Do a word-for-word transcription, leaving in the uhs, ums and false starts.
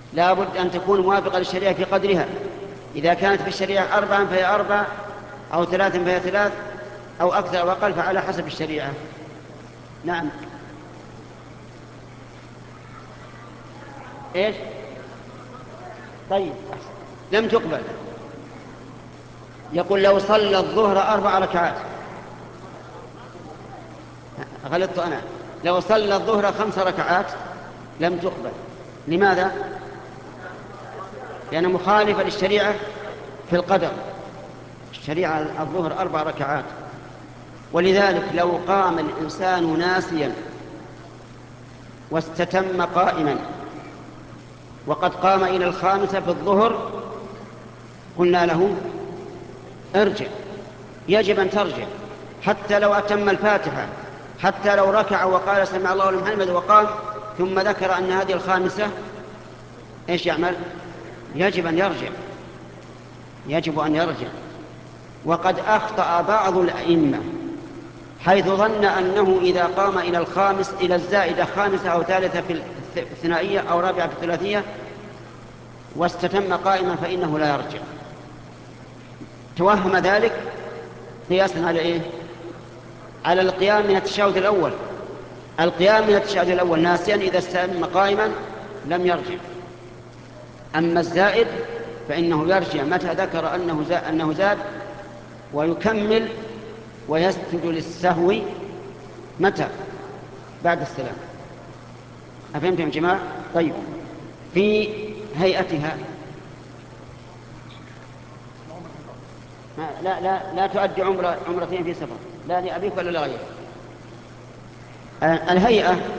لا بد أن تكون موافقة للشريعة في قدرها. إذا كانت في الشريعة أربعا فهي أربع، أو ثلاثا فهي ثلاث، أو أكثر أو أقل، فعلى حسب الشريعة. نعم. إيش؟ طيب، لم تقبل. يقول لو صلى الظهر أربع ركعات. غلطت أنا. لو صلى الظهر خمس ركعات لم تقبل. لماذا؟ لأنه مخالف للشريعة في القدر. الشريعة الظهر أربع ركعات. ولذلك لو قام الإنسان ناسيا واستتم قائما وقد قام إلى الخامسة في الظهر، قلنا له ارجع، يجب أن ترجع حتى لو أتم الفاتحة، حتى لو ركع وقال سمع الله لمن حمده وقام ثم ذكر أن هذه الخامسة، إيش يعمل؟ يجب أن يرجع، يجب أن يرجع. وقد أخطأ بعض الأئمة حيث ظن أنه إذا قام إلى الخامس إلى الزائدة خامسة أو ثالثة في الثنائية أو رابعة في الثلاثية واستتم قائما فإنه لا يرجع. توهم ذلك قياسا على إيه؟ على القيام من التشهد الأول. القيام من التشهد الأول ناسيا إذا استتم قائما لم يرجع. أما الزائد فإنه يرجع متى ذكر أنه زاد, أنه زاد ويكمل ويسجد للسهو. متى؟ بعد السلام. أفهمتم يا جماعة؟ طيب، في هيئتها لا لا لا تؤدي عمرة عمرتين في سفر، لا لأبيك ولا لغيرك. الهيئة